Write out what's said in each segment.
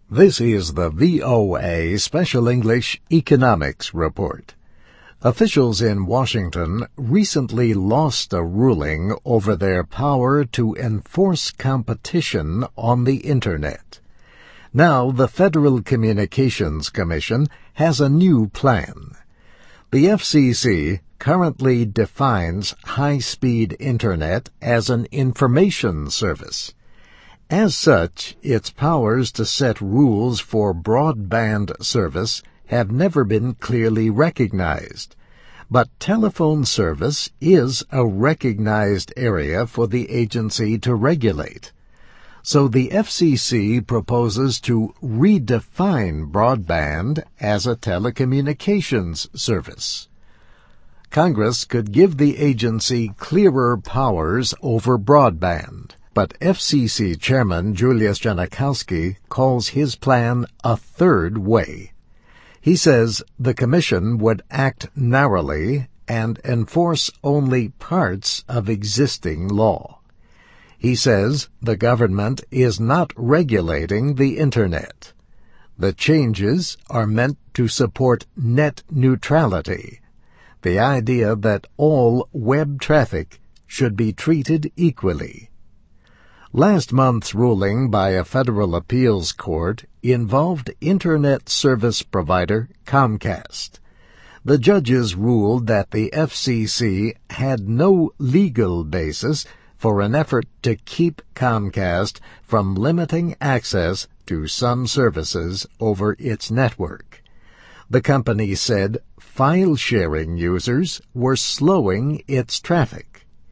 This is the VOA Special English Economics Report. Officials in Washington recently lost a ruling over their power to enforce competition on the Internet. Now the Federal Communications Commission has a new plan. The FCC currently defines high-speed Internet as an information service. As such, its powers to set rules for broadband service have never been clearly recognized. But telephone service is a recognized area for the agency to regulate. So the FCC proposes to redefine broadband as a telecommunications service. Congress could give the agency clearer powers over broadband. But FCC Chairman Julius Genachowski calls his plan a third way. He says the Commission would act narrowly and enforce only parts of existing law. He says the government is not regulating the Internet. The changes are meant to support net neutrality, the idea that all web traffic should be treated equally. Last month's ruling by a federal appeals court involved Internet service provider Comcast. The judges ruled that the FCC had no legal basis for an effort to keep Comcast from limiting access to some services over its network. The company said file-sharing users were slowing its traffic.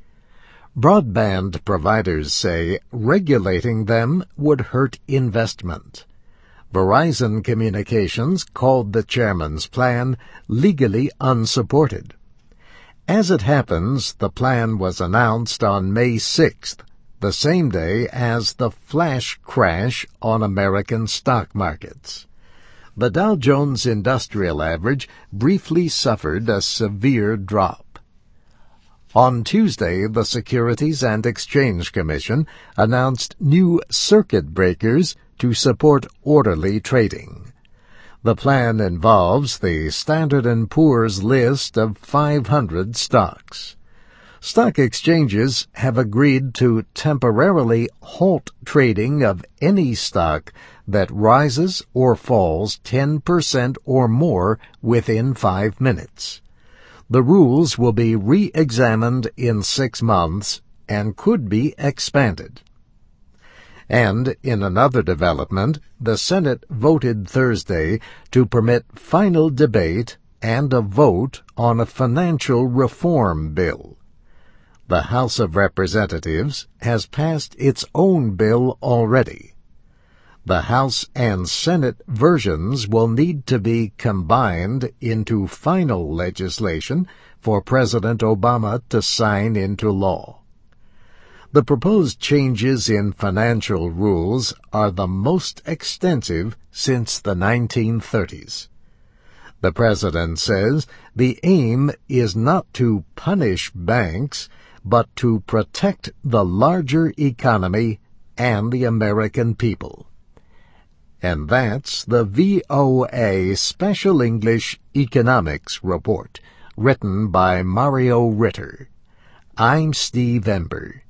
Broadband providers say regulating them would hurt investment. Verizon Communications called the chairman's plan legally unsupported. As it happens, the plan was announced on May 6th, the same day as the flash crash on American stock markets. The Dow Jones Industrial Average briefly suffered a severe drop. On Tuesday, the Securities and Exchange Commission announced new circuit breakers to support orderly trading. The plan involves the Standard & Poor's list of 500 stocks. Stock exchanges have agreed to temporarily halt trading of any stock that rises or falls 10% or more within 5 minutes. The rules will be re-examined in 6 months and could be expanded. And in another development, the Senate voted Thursday to permit final debate and a vote on a financial reform bill. The House of Representatives has passed its own bill already. The House and Senate versions will need to be combined into final legislation for President Obama to sign into law. The proposed changes in financial rules are the most extensive since the 1930s. The President says the aim is not to punish banks, but to protect the larger economy and the American people. And that's the VOA Special English Economics Report, written by Mario Ritter. I'm Steve Ember.